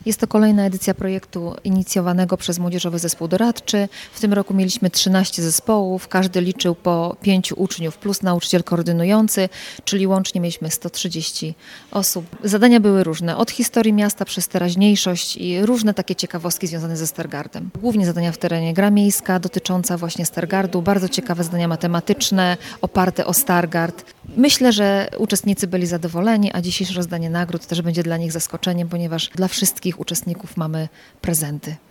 Jest to kolejna edycja projektu inicjowanego przez Młodzieżowy Zespół Doradczy. W tym roku mieliśmy 13 zespołów, każdy liczył po 5 uczniów plus nauczyciel koordynujący, czyli łącznie mieliśmy 130 osób. Zadania były różne, od historii miasta przez teraźniejszość i różne takie ciekawostki związane ze Stargardem. Głównie zadania w terenie gra miejska dotycząca właśnie Stargardu, bardzo ciekawe zadania matematyczne oparte o Stargard. Myślę, że uczestnicy byli zadowoleni, a dzisiejsze rozdanie nagród też będzie dla nich zaskoczeniem, ponieważ dla wszystkich uczestników mamy prezenty.